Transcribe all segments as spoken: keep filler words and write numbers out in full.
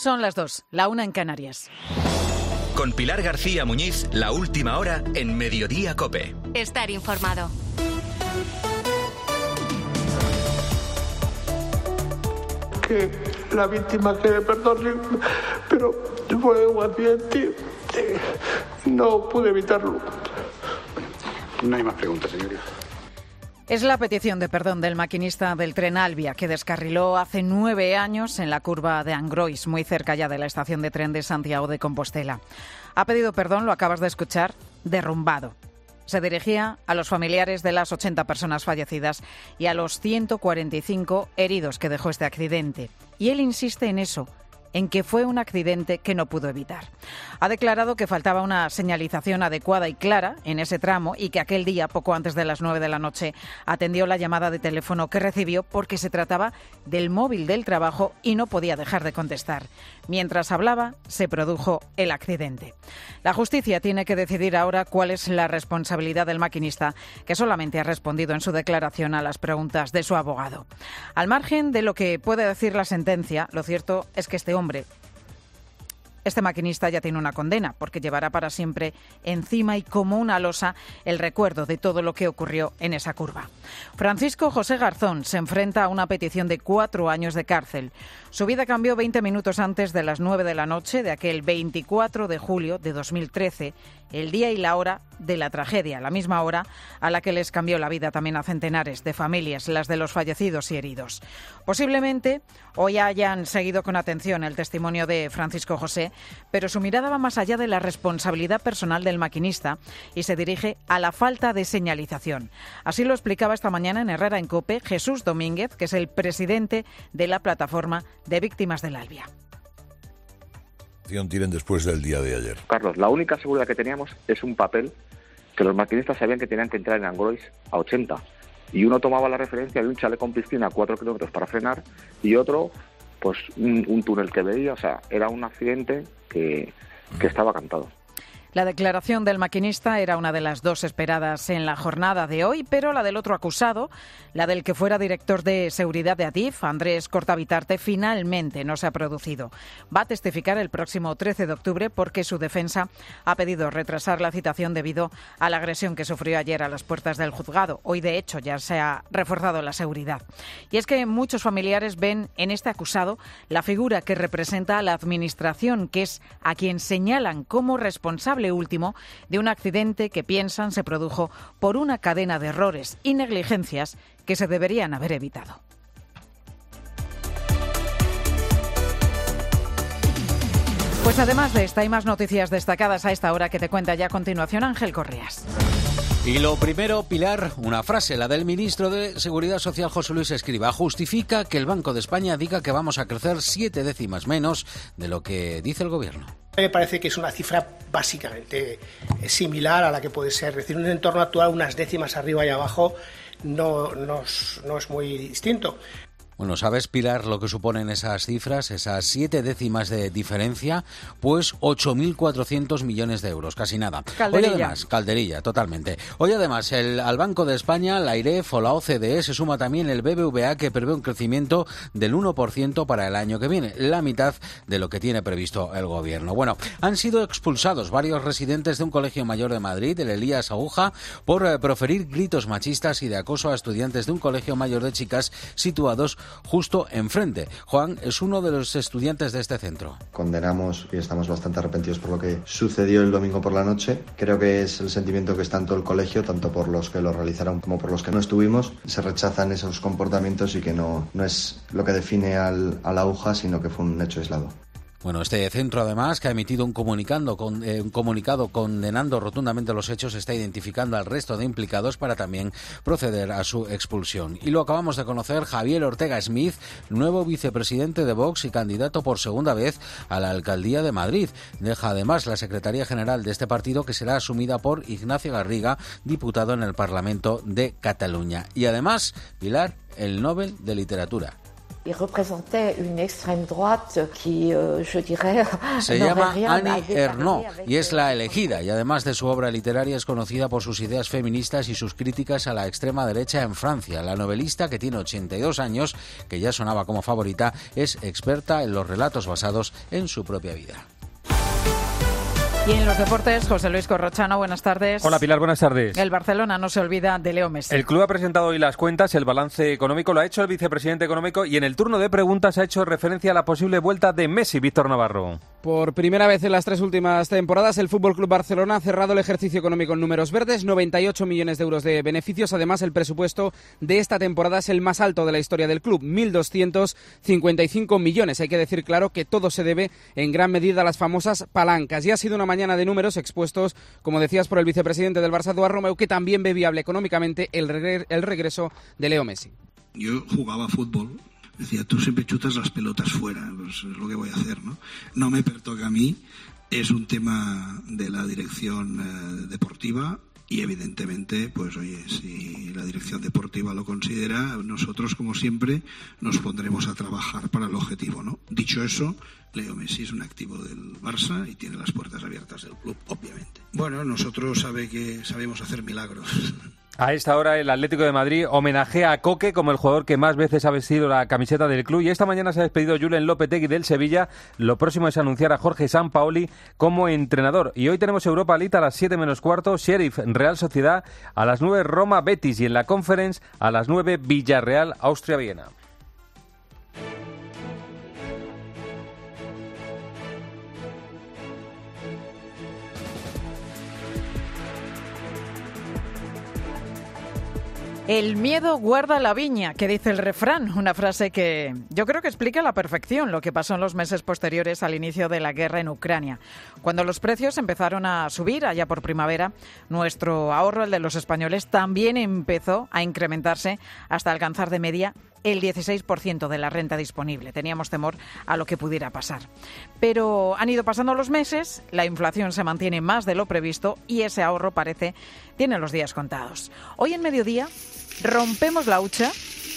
Son las dos, la una en Canarias. Con Pilar García Muñiz, la última hora en Mediodía COPE. Estar informado. Que la víctima quiere perdón, pero fue un accidente, no pude evitarlo. No hay más preguntas, señoría. Es la petición de perdón del maquinista del tren Alvia, que descarriló hace nueve años en la curva de Angrois, muy cerca ya de la estación de tren de Santiago de Compostela. Ha pedido perdón, lo acabas de escuchar, derrumbado. Se dirigía a los familiares de las ochenta personas fallecidas y a los ciento cuarenta y cinco heridos que dejó este accidente. Y él insiste en eso, en que fue un accidente que no pudo evitar. Ha declarado que faltaba una señalización adecuada y clara en ese tramo y que aquel día, poco antes de las nueve de la noche, atendió la llamada de teléfono que recibió porque se trataba del móvil del trabajo y no podía dejar de contestar. Mientras hablaba, se produjo el accidente. La justicia tiene que decidir ahora cuál es la responsabilidad del maquinista, que solamente ha respondido en su declaración a las preguntas de su abogado. Al margen de lo que puede decir la sentencia, lo cierto es que este hombre, este maquinista ya tiene una condena, porque llevará para siempre encima y como una losa el recuerdo de todo lo que ocurrió en esa curva. Francisco José Garzón se enfrenta a una petición de cuatro años de cárcel. Su vida cambió veinte minutos antes de las nueve de la noche de aquel veinticuatro de julio de dos mil trece, el día y la hora de la tragedia, la misma hora a la que les cambió la vida también a centenares de familias, las de los fallecidos y heridos. Posiblemente hoy hayan seguido con atención el testimonio de Francisco José, pero su mirada va más allá de la responsabilidad personal del maquinista y se dirige a la falta de señalización. Así lo explicaba esta mañana en Herrera en COPE Jesús Domínguez, que es el presidente de la plataforma de víctimas del Alvia. Tienen después del día de ayer. Carlos, la única seguridad que teníamos es un papel que los maquinistas sabían que tenían que entrar en Angrois a ochenta. Y uno tomaba la referencia de un chalet con piscina a cuatro kilómetros para frenar y otro, pues un, un túnel que veía. O sea, era un accidente que, que estaba cantado. La declaración del maquinista era una de las dos esperadas en la jornada de hoy, pero la del otro acusado, la del que fuera director de seguridad de Adif, Andrés Cortavitarte, finalmente no se ha producido. Va a testificar el próximo trece de octubre porque su defensa ha pedido retrasar la citación debido a la agresión que sufrió ayer a las puertas del juzgado. Hoy, de hecho, ya se ha reforzado la seguridad. Y es que muchos familiares ven en este acusado la figura que representa a la Administración, que es a quien señalan como responsable último de un accidente que piensan se produjo por una cadena de errores y negligencias que se deberían haber evitado. Pues además de esta hay más noticias destacadas a esta hora que te cuenta ya a continuación Ángel Correas. Y lo primero, Pilar, una frase, la del ministro de Seguridad Social, José Luis Escrivá, justifica que el Banco de España diga que vamos a crecer siete décimas menos de lo que dice el Gobierno. Me parece que es una cifra básicamente similar a la que puede ser, es decir, un entorno actual, unas décimas arriba y abajo, no, no, es, no es muy distinto. Bueno, ¿sabes, Pilar, lo que suponen esas cifras, esas siete décimas de diferencia? Pues ocho mil cuatrocientos millones de euros, casi nada. Calderilla. Hoy además, calderilla, totalmente. Hoy además, el, al Banco de España, la AIREF o la O C D E se suma también el B B V A, que prevé un crecimiento del uno por ciento para el año que viene, la mitad de lo que tiene previsto el Gobierno. Bueno, han sido expulsados varios residentes de un colegio mayor de Madrid, el Elías Aguja, por eh, proferir gritos machistas y de acoso a estudiantes de un colegio mayor de chicas situados justo enfrente. Juan es uno de los estudiantes de este centro. Condenamos y estamos bastante arrepentidos por lo que sucedió el domingo por la noche. Creo que es el sentimiento que está en todo el colegio, tanto por los que lo realizaron como por los que no estuvimos. Se rechazan esos comportamientos y que no, no es lo que define al, a la aguja, sino que fue un hecho aislado. Bueno, este centro, además, que ha emitido un, comunicando con, eh, un comunicado condenando rotundamente los hechos, está identificando al resto de implicados para también proceder a su expulsión. Y lo acabamos de conocer, Javier Ortega Smith, nuevo vicepresidente de Vox y candidato por segunda vez a la alcaldía de Madrid. Deja además la secretaría general de este partido, que será asumida por Ignacio Garriga, diputado en el Parlamento de Cataluña. Y además, Pilar, el Nobel de Literatura. Se llama Annie Ernaux y es la elegida, y además de su obra literaria es conocida por sus ideas feministas y sus críticas a la extrema derecha en Francia. La novelista, que tiene ochenta y dos años, que ya sonaba como favorita, es experta en los relatos basados en su propia vida. Y en los deportes, José Luis Corrochano, buenas tardes. Hola Pilar, buenas tardes. El Barcelona no se olvida de Leo Messi. El club ha presentado hoy las cuentas, el balance económico lo ha hecho el vicepresidente económico y en el turno de preguntas ha hecho referencia a la posible vuelta de Messi. Víctor Navarro. Por primera vez en las tres últimas temporadas, el F C Barcelona ha cerrado el ejercicio económico en números verdes, noventa y ocho millones de euros de beneficios. Además, el presupuesto de esta temporada es el más alto de la historia del club, mil doscientos cincuenta y cinco millones. Hay que decir claro que todo se debe en gran medida a las famosas palancas. Y ha sido una mañana de números expuestos, como decías, por el vicepresidente del Barça, Eduard Romeu, que también ve viable económicamente el, regre- el regreso de Leo Messi. Yo jugaba fútbol. Decía, tú siempre chutas las pelotas fuera, pues es lo que voy a hacer, ¿no? No me pertoca a mí, es un tema de la dirección eh, deportiva y evidentemente, pues oye, si la dirección deportiva lo considera, nosotros como siempre nos pondremos a trabajar para el objetivo, ¿no? Dicho eso, Leo Messi es un activo del Barça y tiene las puertas abiertas del club, obviamente. Bueno, nosotros sabe que sabemos hacer milagros. A esta hora el Atlético de Madrid homenajea a Coque como el jugador que más veces ha vestido la camiseta del club y esta mañana se ha despedido Julen Lopetegui del Sevilla. Lo próximo es anunciar a Jorge Sampaoli como entrenador. Y hoy tenemos Europa League a las siete menos cuarto, Sheriff Real Sociedad, a las nueve Roma Betis y en la Conference a las nueve Villarreal Austria Viena. El miedo guarda la viña, que dice el refrán, una frase que yo creo que explica a la perfección lo que pasó en los meses posteriores al inicio de la guerra en Ucrania. Cuando los precios empezaron a subir allá por primavera, nuestro ahorro, el de los españoles, también empezó a incrementarse hasta alcanzar de media el dieciséis por ciento de la renta disponible. Teníamos temor a lo que pudiera pasar. Pero han ido pasando los meses, la inflación se mantiene más de lo previsto y ese ahorro parece tiene los días contados. Hoy en mediodía rompemos la hucha,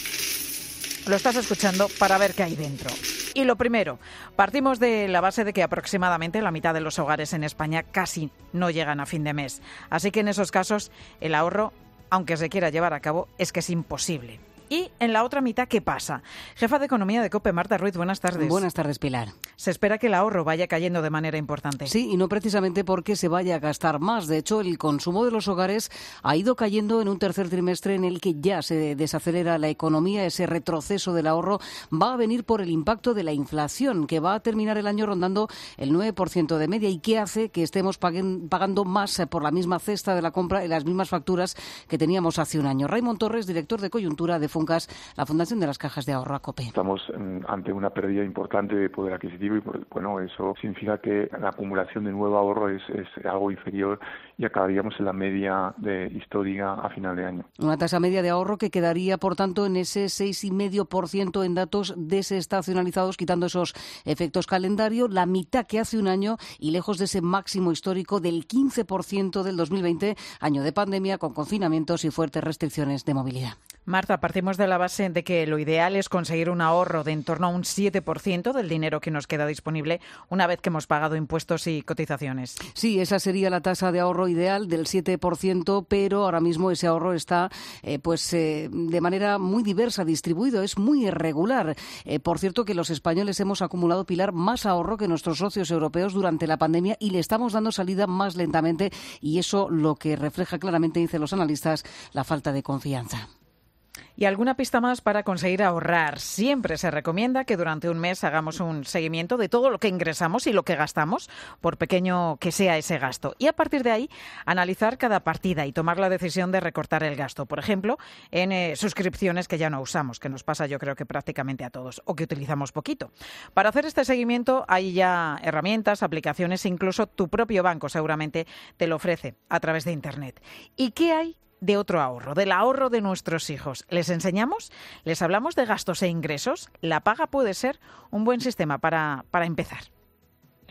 lo estás escuchando, para ver qué hay dentro. Y lo primero, partimos de la base de que aproximadamente la mitad de los hogares en España casi no llegan a fin de mes. Así que en esos casos el ahorro, aunque se quiera llevar a cabo, es que es imposible. Y en la otra mitad, ¿qué pasa? Jefa de Economía de COPE, Marta Ruiz, buenas tardes. Buenas tardes, Pilar. Se espera que el ahorro vaya cayendo de manera importante. Sí, y no precisamente porque se vaya a gastar más. De hecho, el consumo de los hogares ha ido cayendo en un tercer trimestre en el que ya se desacelera la economía. Ese retroceso del ahorro va a venir por el impacto de la inflación, que va a terminar el año rondando el nueve por ciento de media y que hace que estemos paguen, pagando más por la misma cesta de la compra y las mismas facturas que teníamos hace un año. Raymond Torres, director de coyuntura de Funcas, la Fundación de las Cajas de Ahorro ACOPE. Estamos ante una pérdida importante de poder adquisitivo y, bueno, eso significa que la acumulación de nuevo ahorro es, es algo inferior y acabaríamos en la media de histórica a final de año. Una tasa media de ahorro que quedaría, por tanto, en ese seis coma cinco por ciento en datos desestacionalizados, quitando esos efectos calendario, la mitad que hace un año y lejos de ese máximo histórico del quince por ciento del dos mil veinte, año de pandemia con confinamientos y fuertes restricciones de movilidad. Marta, partimos de la base de que lo ideal es conseguir un ahorro de en torno a un siete por ciento del dinero que nos queda disponible una vez que hemos pagado impuestos y cotizaciones. Sí, esa sería la tasa de ahorro ideal del siete por ciento, pero ahora mismo ese ahorro está eh, pues eh, de manera muy diversa distribuido, es muy irregular. Eh, por cierto, que los españoles hemos acumulado, Pilar, más ahorro que nuestros socios europeos durante la pandemia y le estamos dando salida más lentamente y eso lo que refleja claramente, dicen los analistas, la falta de confianza. Y alguna pista más para conseguir ahorrar. Siempre se recomienda que durante un mes hagamos un seguimiento de todo lo que ingresamos y lo que gastamos, por pequeño que sea ese gasto. Y a partir de ahí, analizar cada partida y tomar la decisión de recortar el gasto. Por ejemplo, en eh, suscripciones que ya no usamos, que nos pasa yo creo que prácticamente a todos, o que utilizamos poquito. Para hacer este seguimiento hay ya herramientas, aplicaciones, incluso tu propio banco seguramente te lo ofrece a través de Internet. ¿Y qué hay de otro ahorro, del ahorro de nuestros hijos? ¿Les enseñamos? ¿Les hablamos de gastos e ingresos? La paga puede ser un buen sistema para, para empezar.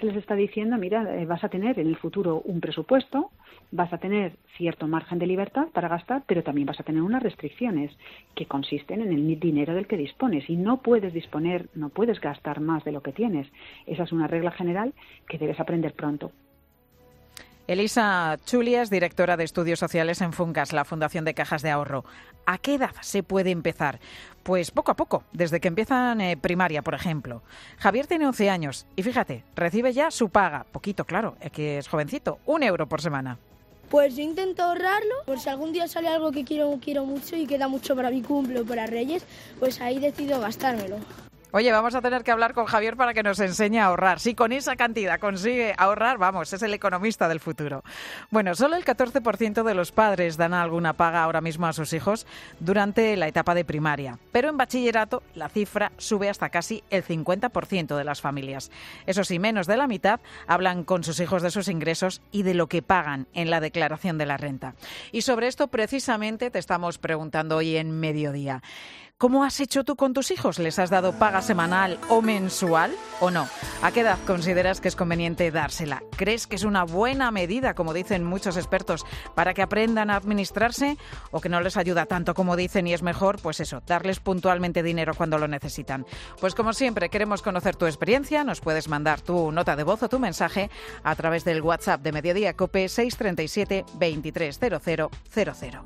se les está diciendo, mira, eh, vas a tener en el futuro un presupuesto, vas a tener cierto margen de libertad para gastar, pero también vas a tener unas restricciones que consisten en el dinero del que dispones y no puedes disponer, no puedes gastar más de lo que tienes. Esa es una regla general que debes aprender pronto. Elisa Chulia es directora de Estudios Sociales en Funcas, la Fundación de Cajas de Ahorro. ¿A qué edad se puede empezar? Pues poco a poco, desde que empiezan eh, primaria, por ejemplo. Javier tiene once años y fíjate, recibe ya su paga, poquito claro, es que es jovencito, un euro por semana. Pues yo intento ahorrarlo, por si algún día sale algo que quiero, quiero mucho y queda mucho para mi cumple o para Reyes, pues ahí decido gastármelo. Oye, vamos a tener que hablar con Javier para que nos enseñe a ahorrar. Si con esa cantidad consigue ahorrar, vamos, es el economista del futuro. Bueno, solo el catorce por ciento de los padres dan alguna paga ahora mismo a sus hijos durante la etapa de primaria. Pero en bachillerato la cifra sube hasta casi el cincuenta por ciento de las familias. Eso sí, menos de la mitad hablan con sus hijos de sus ingresos y de lo que pagan en la declaración de la renta. Y sobre esto precisamente te estamos preguntando hoy en Mediodía. ¿Cómo has hecho tú con tus hijos? ¿Les has dado paga semanal o mensual o no? ¿A qué edad consideras que es conveniente dársela? ¿Crees que es una buena medida, como dicen muchos expertos, para que aprendan a administrarse o que no les ayuda tanto como dicen y es mejor, pues eso, darles puntualmente dinero cuando lo necesitan? Pues como siempre, queremos conocer tu experiencia. Nos puedes mandar tu nota de voz o tu mensaje a través del WhatsApp de Mediodía COPE seis treinta y siete, veintitrés cero cero cero cero.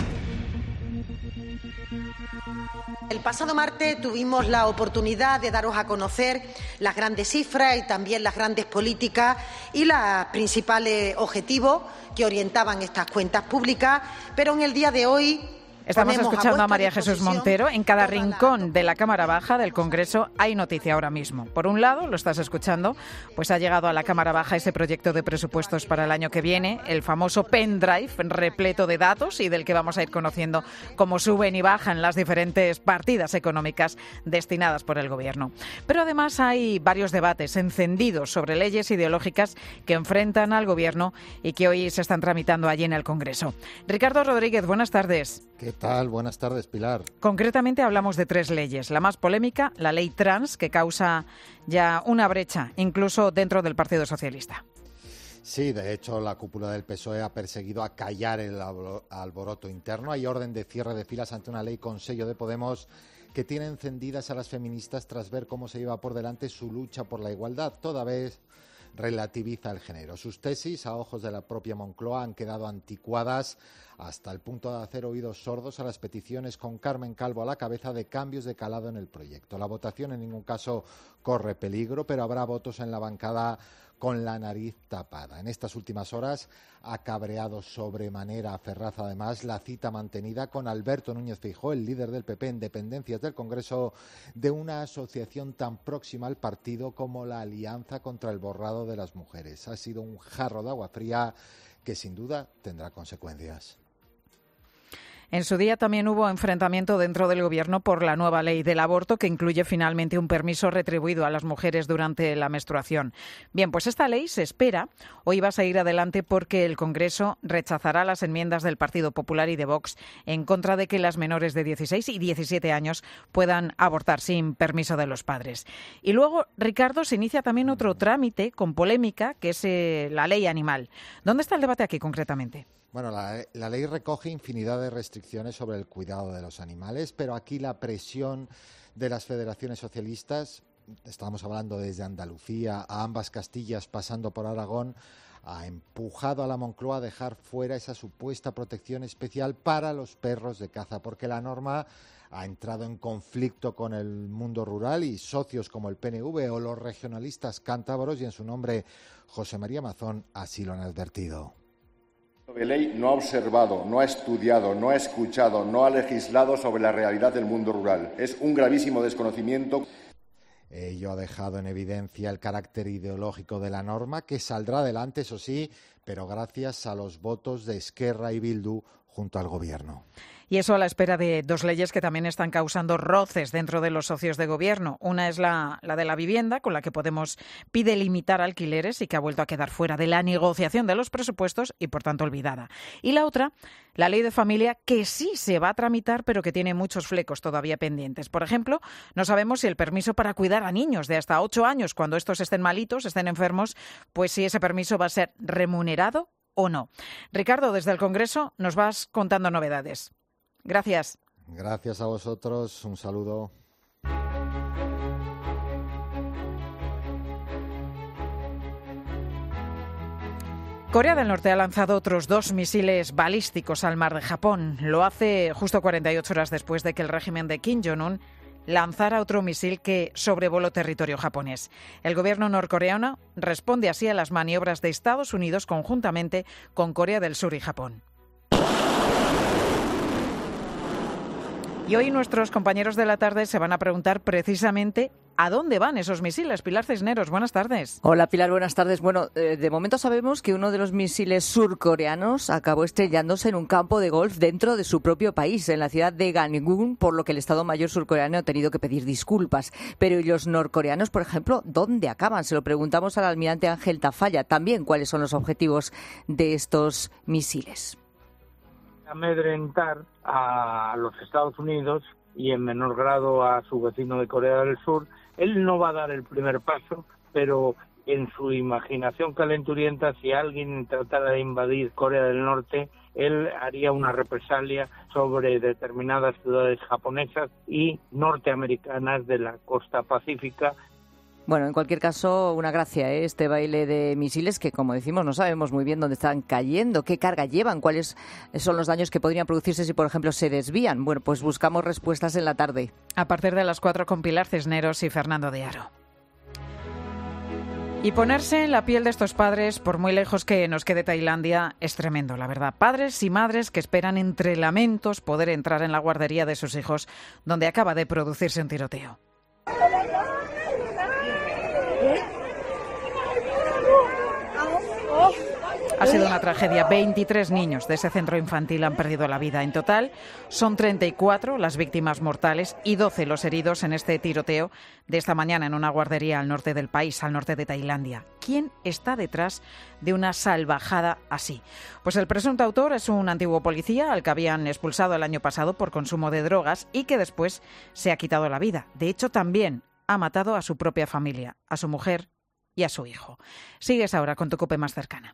El pasado martes tuvimos la oportunidad de daros a conocer las grandes cifras y también las grandes políticas y los principales objetivos que orientaban estas cuentas públicas, pero en el día de hoy Estamos escuchando a María Jesús Montero. En cada rincón de la Cámara Baja del Congreso hay noticia ahora mismo. Por un lado, lo estás escuchando, pues ha llegado a la Cámara Baja ese proyecto de presupuestos para el año que viene, el famoso pendrive repleto de datos y del que vamos a ir conociendo cómo suben y bajan las diferentes partidas económicas destinadas por el Gobierno. Pero además hay varios debates encendidos sobre leyes ideológicas que enfrentan al Gobierno y que hoy se están tramitando allí en el Congreso. Ricardo Rodríguez, buenas tardes. ¿Qué tal? Buenas tardes, Pilar. Concretamente hablamos de tres leyes. La más polémica, la ley trans, que causa ya una brecha, incluso dentro del Partido Socialista. Sí, de hecho, la cúpula del P S O E ha perseguido acallar el alboroto interno. Hay orden de cierre de filas ante una ley con sello de Podemos que tiene encendidas a las feministas tras ver cómo se lleva por delante su lucha por la igualdad, toda vez relativiza el género. Sus tesis, a ojos de la propia Moncloa, han quedado anticuadas hasta el punto de hacer oídos sordos a las peticiones con Carmen Calvo a la cabeza de cambios de calado en el proyecto. La votación en ningún caso corre peligro, pero habrá votos en la bancada con la nariz tapada. En estas últimas horas ha cabreado sobremanera a Ferraz, además, la cita mantenida con Alberto Núñez Feijóo, el líder del P P en dependencias del Congreso, de una asociación tan próxima al partido como la Alianza contra el Borrado de las Mujeres. Ha sido un jarro de agua fría que sin duda tendrá consecuencias. En su día también hubo enfrentamiento dentro del Gobierno por la nueva ley del aborto, que incluye finalmente un permiso retribuido a las mujeres durante la menstruación. Bien, pues esta ley se espera hoy va a seguir adelante porque el Congreso rechazará las enmiendas del Partido Popular y de Vox en contra de que las menores de dieciséis y diecisiete años puedan abortar sin permiso de los padres. Y luego, Ricardo, se inicia también otro trámite con polémica, que es eh, la ley animal. ¿Dónde está el debate aquí concretamente? Bueno, la, la ley recoge infinidad de restricciones sobre el cuidado de los animales, pero aquí la presión de las federaciones socialistas, estamos hablando desde Andalucía a ambas Castillas, pasando por Aragón, ha empujado a la Moncloa a dejar fuera esa supuesta protección especial para los perros de caza, porque la norma ha entrado en conflicto con el mundo rural y socios como el P N V o los regionalistas cántabros, y en su nombre José María Mazón así lo han advertido. De ley no ha observado, no ha estudiado, no ha escuchado, no ha legislado sobre la realidad del mundo rural. Es un gravísimo desconocimiento. Ello ha dejado en evidencia el carácter ideológico de la norma, que saldrá adelante, eso sí, pero gracias a los votos de Esquerra y Bildu junto al Gobierno. Y eso a la espera de dos leyes que también están causando roces dentro de los socios de gobierno. Una es la, la de la vivienda, con la que Podemos pide limitar alquileres y que ha vuelto a quedar fuera de la negociación de los presupuestos y, por tanto, olvidada. Y la otra, la ley de familia, que sí se va a tramitar, pero que tiene muchos flecos todavía pendientes. Por ejemplo, no sabemos si el permiso para cuidar a niños de hasta ocho años, cuando estos estén malitos, estén enfermos, pues si ese permiso va a ser remunerado o no. Ricardo, desde el Congreso nos vas contando novedades. Gracias. Gracias a vosotros. Un saludo. Corea del Norte ha lanzado otros dos misiles balísticos al mar de Japón. Lo hace justo cuarenta y ocho horas después de que el régimen de Kim Jong-un lanzara otro misil que sobrevoló territorio japonés. El gobierno norcoreano responde así a las maniobras de Estados Unidos conjuntamente con Corea del Sur y Japón. Y hoy nuestros compañeros de la tarde se van a preguntar precisamente a dónde van esos misiles. Pilar Cisneros, buenas tardes. Hola Pilar, buenas tardes. Bueno, eh, de momento sabemos que uno de los misiles surcoreanos acabó estrellándose en un campo de golf dentro de su propio país, en la ciudad de Gangneung, por lo que el Estado Mayor surcoreano ha tenido que pedir disculpas. Pero ¿y los norcoreanos, por ejemplo, dónde acaban? Se lo preguntamos al almirante Ángel Tafalla. También, ¿cuáles son los objetivos de estos misiles? Amedrentar a los Estados Unidos y en menor grado a su vecino de Corea del Sur. Él no va a dar el primer paso, pero en su imaginación calenturienta, si alguien tratara de invadir Corea del Norte, él haría una represalia sobre determinadas ciudades japonesas y norteamericanas de la costa pacífica. Bueno, en cualquier caso, una gracia, ¿eh? Este baile de misiles que, como decimos, no sabemos muy bien dónde están cayendo, qué carga llevan, cuáles son los daños que podrían producirse si, por ejemplo, se desvían. Bueno, pues buscamos respuestas en la tarde. A partir de las cuatro con Pilar Cisneros y Fernando de Aro. Y ponerse en la piel de estos padres, por muy lejos que nos quede Tailandia, es tremendo, la verdad. Padres y madres que esperan entre lamentos poder entrar en la guardería de sus hijos, donde acaba de producirse un tiroteo. Ha sido una tragedia. veintitrés niños de ese centro infantil han perdido la vida. En total son treinta y cuatro las víctimas mortales y doce los heridos en este tiroteo de esta mañana en una guardería al norte del país, al norte de Tailandia. ¿Quién está detrás de una salvajada así? Pues el presunto autor es un antiguo policía al que habían expulsado el año pasado por consumo de drogas y que después se ha quitado la vida. De hecho, también ha matado a su propia familia, a su mujer y a su hijo. Sigues ahora con tu COPE más cercana.